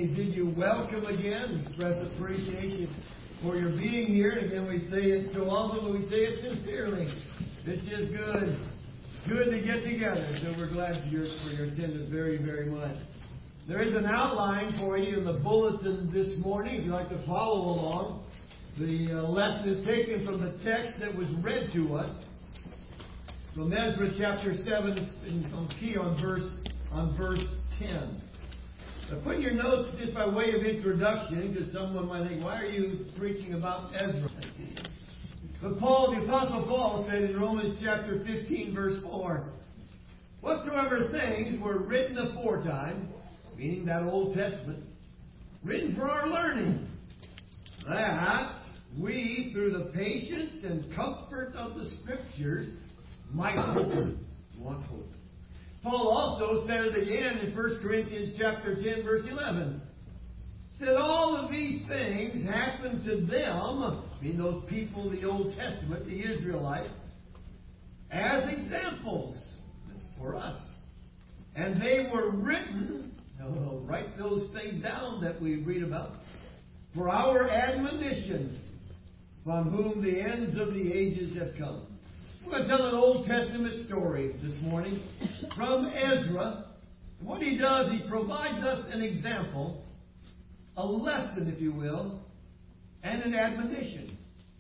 many bid you welcome again, express appreciation for your being here. And again, we say it so often, but we say it sincerely. It's just good to get together. So we're glad for your attendance very, very much. There is an outline for you in the bulletin this morning, if you'd like to follow along. The lesson is taken from the text that was read to us from Ezra chapter 7, and key on verse 10. Put in your notes just by way of introduction, because someone might think, why are you preaching about Ezra? But the Apostle Paul said in Romans chapter 15, verse 4, whatsoever things were written aforetime, meaning that Old Testament, written for our learning, that we, through the patience and comfort of the Scriptures, might want hope. Paul also said it again in 1 Corinthians chapter 10, verse 11. He said, all of these things happened to them, I mean those people in the Old Testament, the Israelites, as examples. That's for us. And they were written, write those things down that we read about, for our admonition, from whom the ends of the ages have come. We're going to tell an Old Testament story this morning from Ezra. What he does, he provides us an example, a lesson, if you will, and an admonition.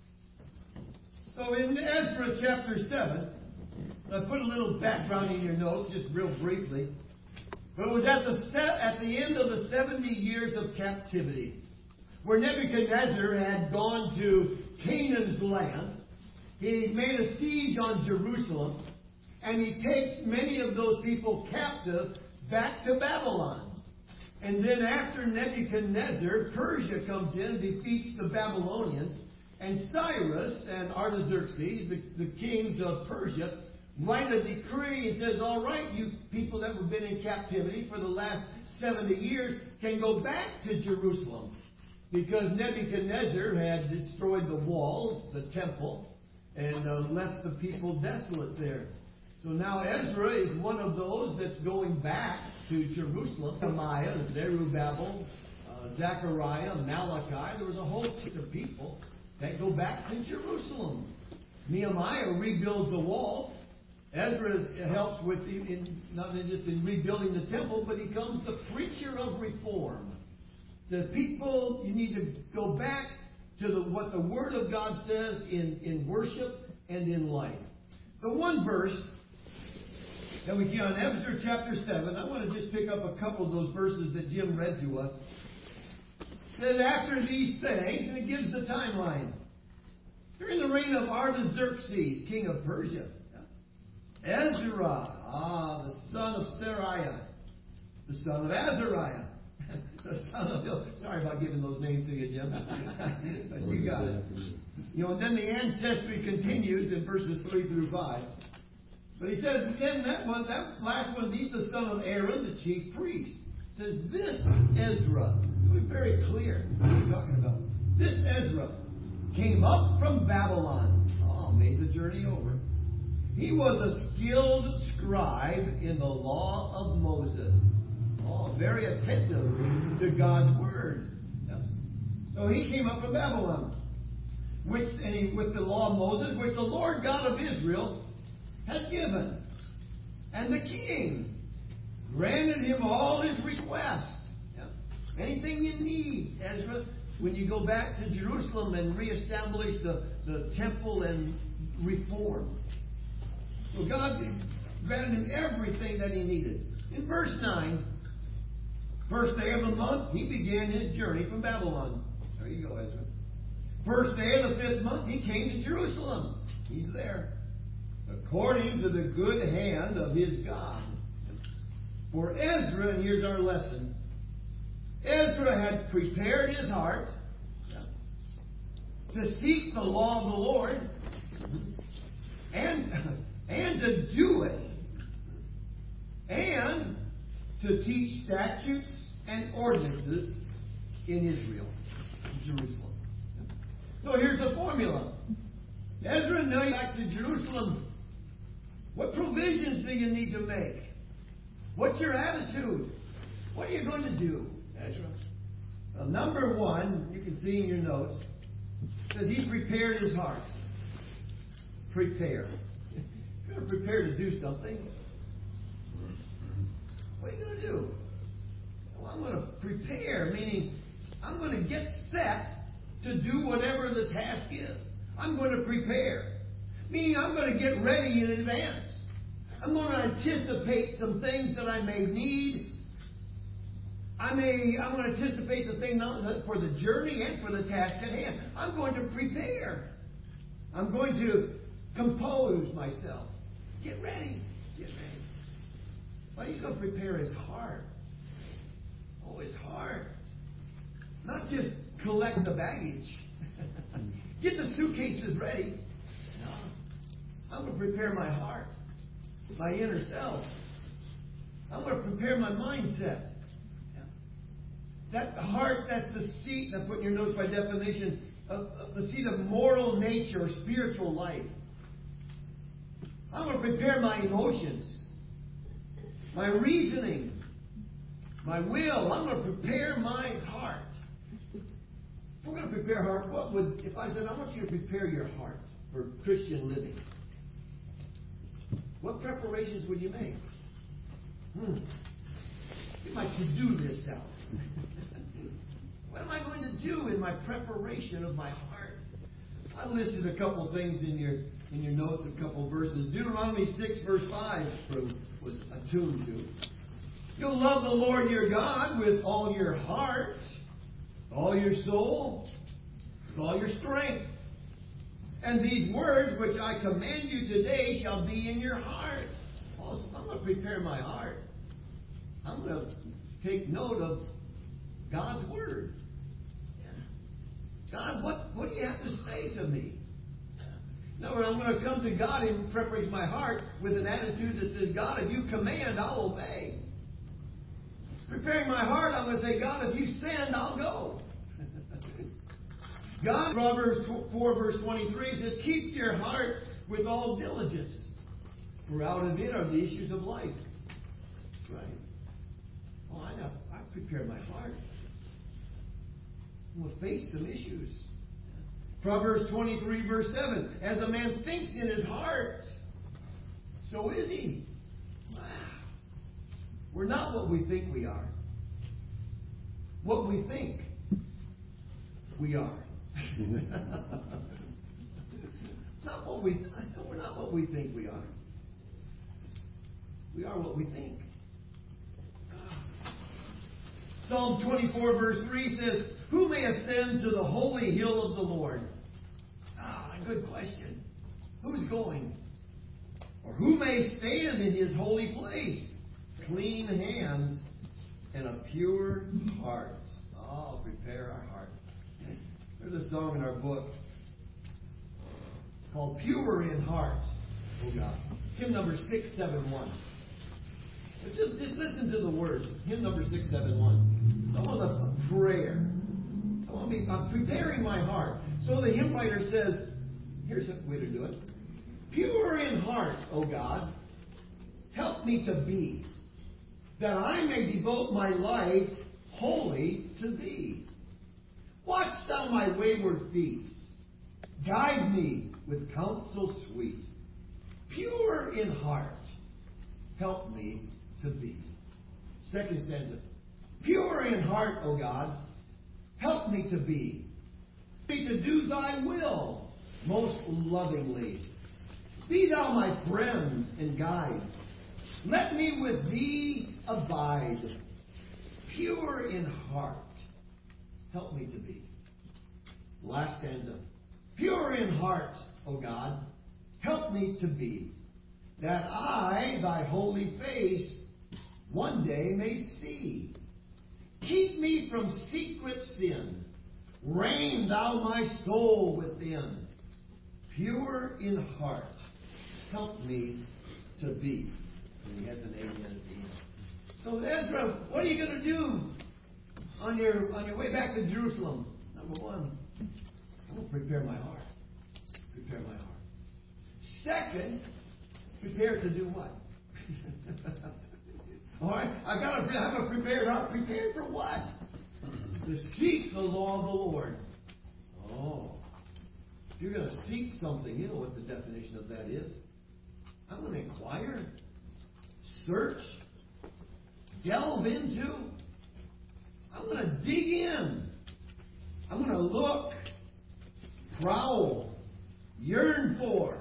So in Ezra chapter 7, I put a little background in your notes, just real briefly. But it was at the end of the 70 years of captivity, where Nebuchadnezzar had gone to Canaan's land. He made a siege on Jerusalem, and he takes many of those people captive back to Babylon. And then after Nebuchadnezzar, Persia comes in and defeats the Babylonians, and Cyrus and Artaxerxes, the kings of Persia, write a decree and says, all right, you people that have been in captivity for the last 70 years can go back to Jerusalem. Because Nebuchadnezzar had destroyed the walls, the temple, and left the people desolate there. So now Ezra is one of those that's going back to Jerusalem. Nehemiah, Zerubbabel, Zechariah, Malachi. There was a whole bunch of people that go back to Jerusalem. Nehemiah rebuilds the wall. Ezra helps with not just in rebuilding the temple, but he becomes the preacher of reform. The people, you need to go back to what the Word of God says in worship and in life. The one verse that we get on Ezra chapter 7, I want to just pick up a couple of those verses that Jim read to us. It says, after these things, and it gives the timeline. During the reign of Artaxerxes, king of Persia, Ezra, the son of Seraiah, the son of Azariah, the son of... Sorry about giving those names to you, Jim. But you got it. And then the ancestry continues in verses 3 through 5. But he says, then that last one, he's the son of Aaron, the chief priest. It says, this Ezra, to be very clear what he's talking about. This Ezra came up from Babylon. Made the journey over. He was a skilled scribe in the law of Moses. Very attentive to God's word. So he came up from Babylon, with the law of Moses, which the Lord God of Israel had given. And the king granted him all his requests. Anything you need, Ezra, when you go back to Jerusalem and reestablish the temple and reform. So God granted him everything that he needed. In verse 9, first day of the month, he began his journey from Babylon. There you go, Ezra. First day of the 5th month, he came to Jerusalem. He's there. According to the good hand of his God. For Ezra, and here's our lesson, Ezra had prepared his heart to seek the law of the Lord and to do it, and to teach statutes and ordinances in Israel, in Jerusalem. So here's the formula. Ezra, now you're back to Jerusalem. What provisions do you need to make? What's your attitude? What are you going to do, Ezra? Now, number one, you can see in your notes, says he prepared his heart. Prepare. If you're going to prepare to do something, what are you going to do? Well, I'm going to prepare, meaning I'm going to get set to do whatever the task is. I'm going to prepare, meaning I'm going to get ready in advance. I'm going to anticipate some things that I may need. I'm going to anticipate the thing for the journey and for the task at hand. I'm going to prepare. I'm going to compose myself. Get ready. Get ready. Well, he's going to prepare his heart. Oh, his heart. Not just collect the baggage. Get the suitcases ready. No. I'm going to prepare my heart. My inner self. I'm going to prepare my mindset. That heart, that's the seat, I put in your notes by definition, of the seat of moral nature, spiritual life. I'm going to prepare my emotions, my reasoning, my will. I'm going to prepare my heart. If we're going to prepare heart, if I said, I want you to prepare your heart for Christian living, what preparations would you make? Get my to-do list out. What am I going to do in my preparation of my heart? I listed a couple things in your notes, a couple verses. Deuteronomy 6, verse 5 was attuned to. You'll love the Lord your God with all your heart, all your soul, with all your strength. And these words which I command you today shall be in your heart. Oh, so I'm going to prepare my heart. I'm going to take note of God's Word. God, what do you have to say to me? No, I'm going to come to God in preparation of my heart with an attitude that says, God, if you command, I'll obey. Preparing my heart, I'm going to say, God, if you send, I'll go. God, Proverbs 4, verse 23 says, keep your heart with all diligence, for out of it are the issues of life. Right? Oh, I prepared my heart. I'm going to face some issues. Proverbs 23, verse 7. As a man thinks in his heart, so is he. Wow. We're not what we think we are. What we think we are. We're not what we think we are. We are what we think. Psalm 24, verse 3 says, who may ascend to the holy hill of the Lord? Good question. Who's going? Or who may stand in his holy place? Clean hands and a pure heart. Oh, prepare our heart. There's a song in our book called Pure in Heart. Oh, God. Hymn number 671. Just listen to the words. Hymn number 671. I want a prayer. I'm preparing my heart. So the hymn writer says, here's a way to do it. Pure in heart, O God, help me to be, that I may devote my life wholly to Thee. Watch thou my wayward feet. Guide me with counsel sweet. Pure in heart, help me to be. Second stanza. Pure in heart, O God, help me to be to do Thy will most lovingly. Be Thou my friend and guide. Let me with Thee abide. Pure in heart, help me to be. Last stanza. Pure in heart, O God, help me to be, that I Thy holy face one day may see. Keep me from secret sin. Reign Thou my soul within. Pure in heart, help me to be. And he has an amen at the end. So Ezra, what are you going to do on your way back to Jerusalem? Number one, I'm going to prepare my heart. Prepare my heart. Second, prepare to do what? All right, I've got to have a prepared heart. Prepared for what? To seek the law of the Lord. Oh. If you're going to seek something, you know what the definition of that is. I'm going to inquire, search, delve into. I'm going to dig in. I'm going to look, prowl, yearn for.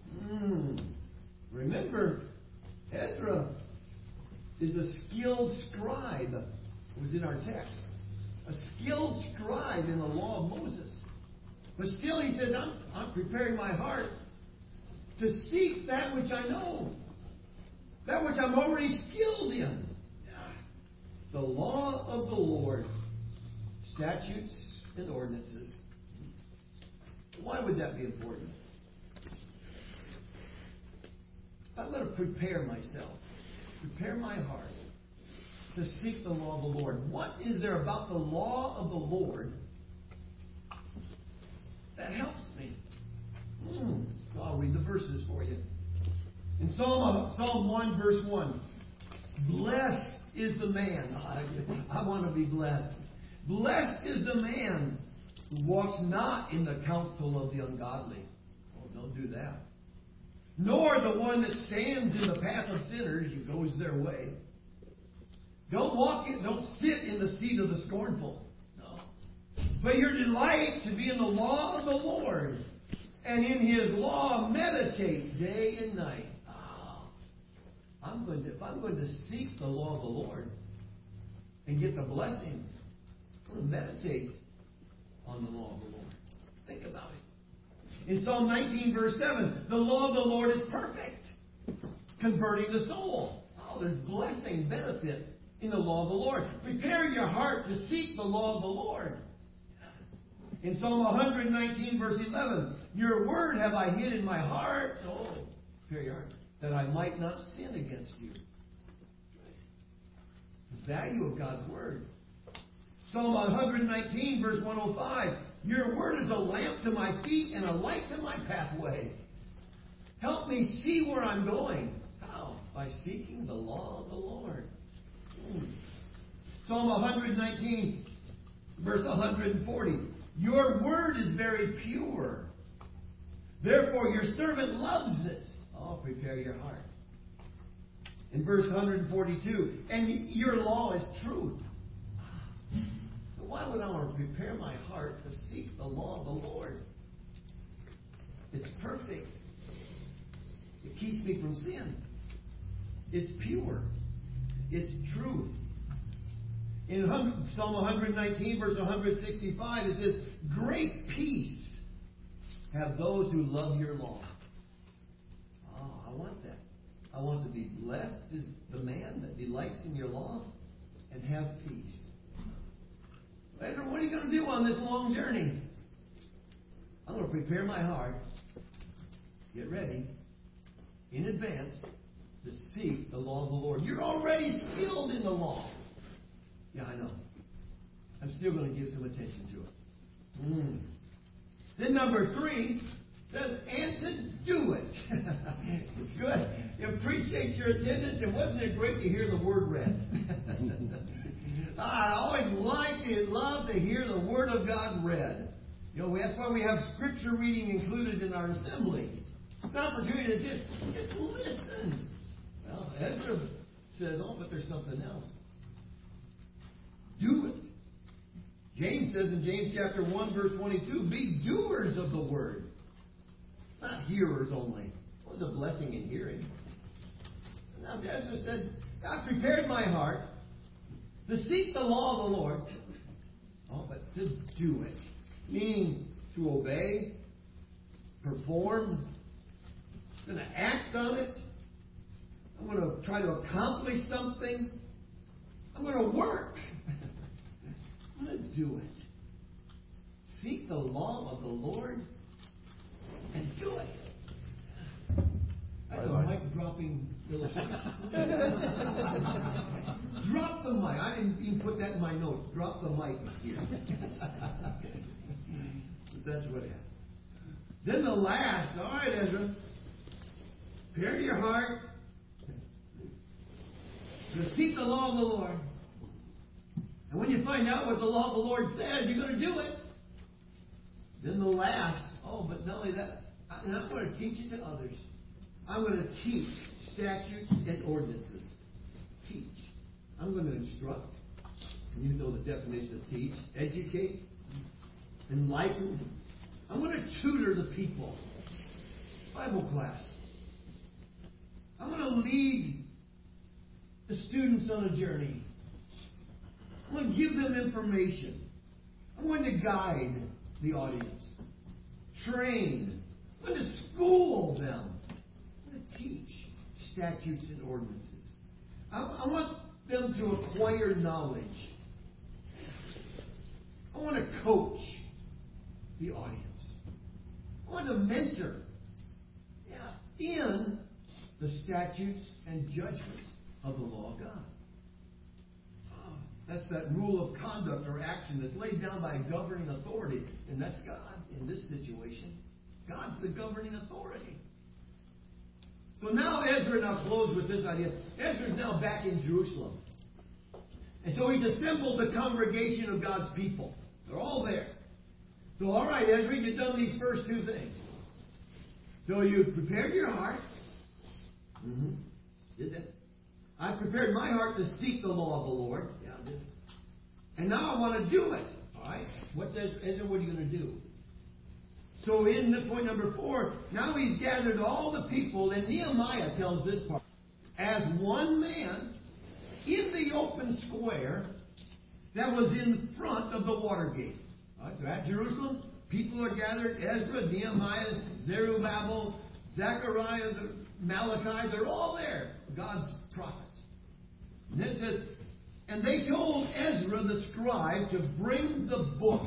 Remember, Ezra is a skilled scribe. It was in our text. A skilled scribe in the law of Moses. But still, he says, I'm preparing my heart to seek that which I know. That which I'm already skilled in. The law of the Lord. Statutes and ordinances. Why would that be important? I'm going to prepare myself. Prepare my heart to seek the law of the Lord. What is there about the law of the Lord that helps me? So I'll read the verses for you. In Psalm 1, verse 1, blessed is the man. I want to be blessed. Blessed is the man who walks not in the counsel of the ungodly. Oh, don't do that. Nor the one that stands in the path of sinners who goes their way. Don't sit in the seat of the scornful. No. But your delight should be in the law of the Lord. And in His law meditate day and night. If I'm going to seek the law of the Lord and get the blessing, I'm going to meditate on the law of the Lord. Think about it. In Psalm 19, verse 7, the law of the Lord is perfect, converting the soul. Oh, there's blessing, benefit in the law of the Lord. Prepare your heart to seek the law of the Lord. In Psalm 119, verse 11, your word have I hid in my heart. Oh, prepare your heart, that I might not sin against you. The value of God's word. Psalm 119, verse 105, your word is a lamp to my feet and a light to my pathway. Help me see where I'm going. How? By seeking the law of the Lord. Psalm 119, verse 140. Your word is very pure. Therefore, your servant loves it. Oh, prepare your heart. In verse 142, and your law is truth. So why would I want to prepare my heart to seek the law of the Lord? It's perfect. It keeps me from sin. It's pure. It's truth. In Psalm 119, verse 165, it says, great peace have those who love your law. Oh, I want that. I want to be blessed as the man that delights in your law and have peace. Later, what are you going to do on this long journey? I'm going to prepare my heart, get ready, in advance, to seek the law of the Lord. You're already skilled in the law. Yeah, I know. I'm still going to give some attention to it. Then number 3 says, and to do it. It's good. It appreciates your attendance. And wasn't it great to hear the word read? I always love to hear the Word of God read. You know, that's why we have Scripture reading included in our assembly. It's an opportunity to just listen. Well, Ezra says, oh, but there's something else. Do it. James says in James chapter 1, verse 22, be doers of the word, not hearers only. What was a blessing in hearing? Now Ezra said, I prepared my heart to seek the law of the Lord. Oh, but to do it. Meaning to obey, perform. I'm going to act on it. I'm going to try to accomplish something. I'm going to work. I'm going to do it. Seek the law of the Lord and do it. That's a mic dropping illustration. Drop the mic. I didn't even put that in my notes. Drop the mic here. But that's what happened. Then the last. All right, Ezra. Prepare your heart to seek the law of the Lord. And when you find out what the law of the Lord says, you're going to do it. Then the last, but not only that, I'm going to teach it to others. I'm going to teach statutes and ordinances. Teach. I'm going to instruct. And you know the definition of teach. Educate. Enlighten. I'm going to tutor the people. Bible class. I'm going to lead the students on a journey. I'm going to give them information. I'm going to guide the audience. Train. I'm going to school them. I'm going to teach statutes and ordinances. I want them to acquire knowledge. I want to coach the audience. I want to mentor in the statutes and judgments of the law of God. That's that rule of conduct or action that's laid down by a governing authority. And that's God in this situation. God's the governing authority. So now Ezra close with this idea. Ezra's now back in Jerusalem. And so he's assembled the congregation of God's people. They're all there. So all right, Ezra, you've done these first two things. So you've prepared your heart. Did that. I've prepared my heart to seek the law of the Lord. Yeah, I did. And now I want to do it. All right? Ezra, what are you going to do? So in the point number 4, now he's gathered all the people, and Nehemiah tells this part. As one man in the open square that was in front of the water gate. All right, they're at Jerusalem. People are gathered. Ezra, Nehemiah, Zerubbabel, Zechariah, Malachi. They're all there. God's prophets. And it says, and they told Ezra the scribe to bring the book.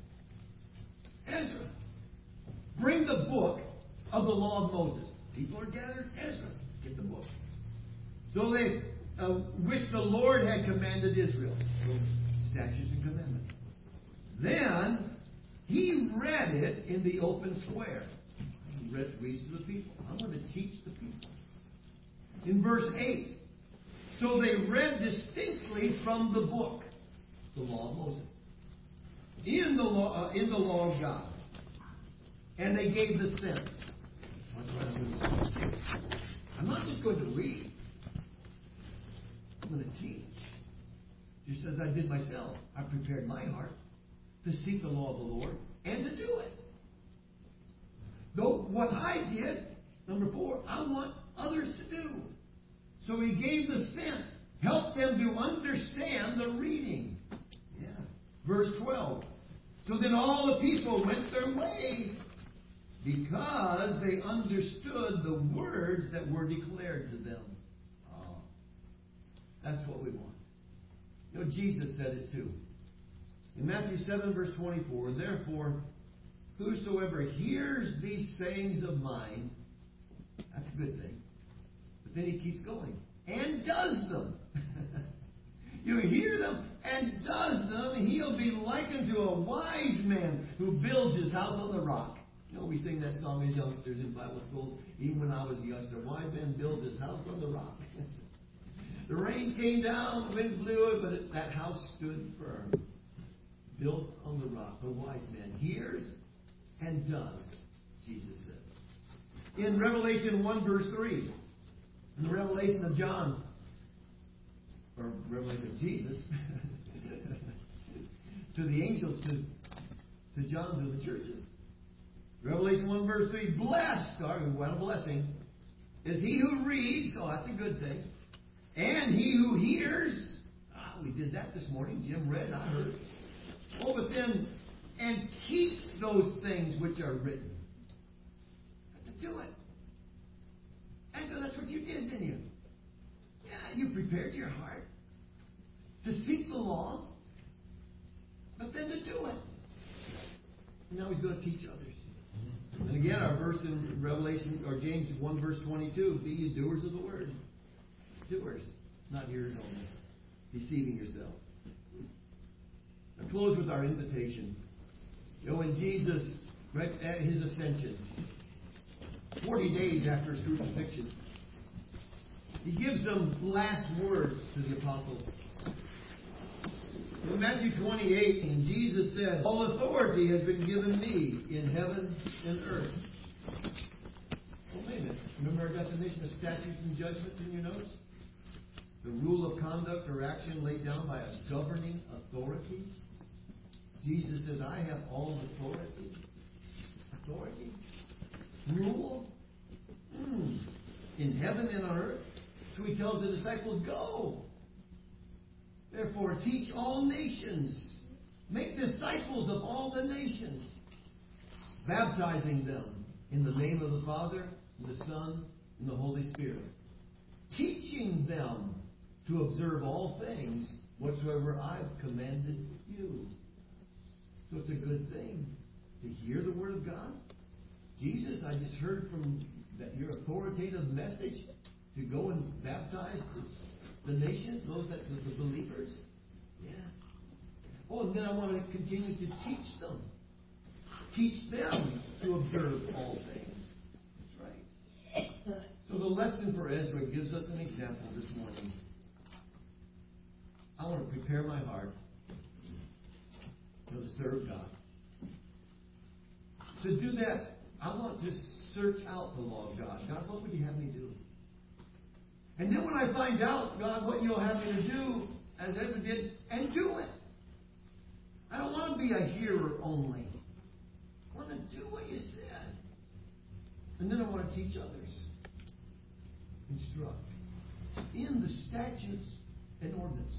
Ezra, bring the book of the law of Moses. People are gathered. Ezra, get the book. So they, which the Lord had commanded Israel. So, statutes and commandments. Then he read it in the open square. He reads to the people. I'm going to teach the people. In verse 8. So they read distinctly from the book, the law of Moses, in the law of God, and they gave the sense. That's what I'm going to do. I'm not just going to read. I'm going to teach, just as I did myself. I prepared my heart to seek the law of the Lord and to do it. Though what I did, number 4, I want others to do. So he gave the sense, helped them to understand the reading. Yeah. Verse 12. So then all the people went their way because they understood the words that were declared to them. Oh, that's what we want. You know, Jesus said it too. In Matthew 7, verse 24, therefore, whosoever hears these sayings of mine, that's a good thing. But then he keeps going. And does them. You hear them and does them, he'll be likened to a wise man who builds his house on the rock. You know, we sing that song as youngsters in Bible school. Even when I was a youngster, a wise man built his house on the rock. The rain came down, the wind blew it, but that house stood firm. Built on the rock. The wise man hears and does, Jesus says. In Revelation 1, verse 3, in the revelation of John, or revelation of Jesus, to the angels, to John, to the churches. Revelation 1, verse 3, blessed, what a blessing, is he who reads, that's a good thing, and he who hears, we did that this morning, Jim read, I heard. But then, and keeps those things which are written. Have to do it. And so that's what you did, didn't you? Yeah, you prepared your heart to seek the law, but then to do it. And now he's going to teach others. And again, our verse in Revelation, or James 1, verse 22, be ye doers of the word. Doers, not hearers only. Deceiving yourself. I'll close with our invitation. You know, when Jesus, right at his ascension, 40 days after his crucifixion, he gives them last words to the apostles. In Matthew 28, and Jesus said, all authority has been given me in heaven and earth. Well, wait a minute. Remember our definition of statutes and judgments in your notes? The rule of conduct or action laid down by a governing authority. Jesus says, I have all authority. Authority? Rule? In heaven and on earth. So he tells the disciples, go. Therefore, teach all nations. Make disciples of all the nations. Baptizing them in the name of the Father, and the Son, and the Holy Spirit. Teaching them to observe all things whatsoever I've commanded you. So it's a good thing to hear the Word of God. Jesus, I just heard from that your authoritative message to go and baptize the nations, the believers. Yeah. Oh, and then I want to continue to teach them. Teach them to observe all things. That's right. So the lesson for Ezra gives us an example this morning. I want to prepare my heart to serve God. To do that, I want to search out the law of God. God, what would you have me do? And then when I find out, God, what you'll have me to do, as Ezra did, and do it. I don't want to be a hearer only. I want to do what you said. And then I want to teach others. Instruct. In the statutes and ordinances.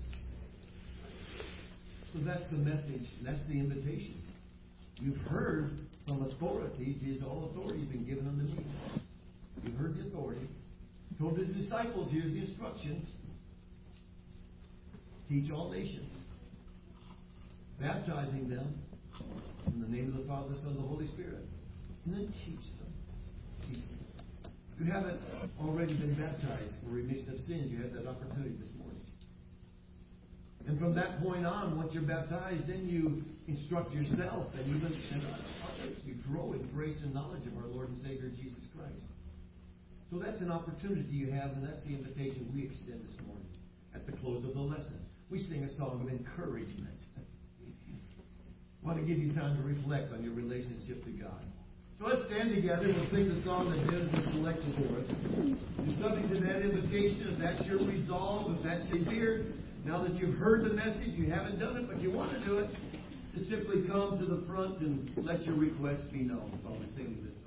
So that's the message. That's the invitation. You've heard from authority. Jesus, all authority has been given unto me. You've heard the authority. Told his disciples, here's the instructions. Teach all nations. Baptizing them in the name of the Father, the Son, and the Holy Spirit. And then teach them. Teach them. If you haven't already been baptized for remission of sins, you have that opportunity this morning. And from that point on, once you're baptized, then you instruct yourself and even others. You grow in grace and knowledge of our Lord and Savior Jesus Christ. So that's an opportunity you have, and that's the invitation we extend this morning at the close of the lesson. We sing a song of encouragement. I want to give you time to reflect on your relationship to God. So let's stand together and we'll sing the song that Dennis has selected for us. You're subject to that invitation. If that's your resolve, if that's your fear, now that you've heard the message, you haven't done it, but you want to do it, just simply come to the front and let your request be known while we're singing this.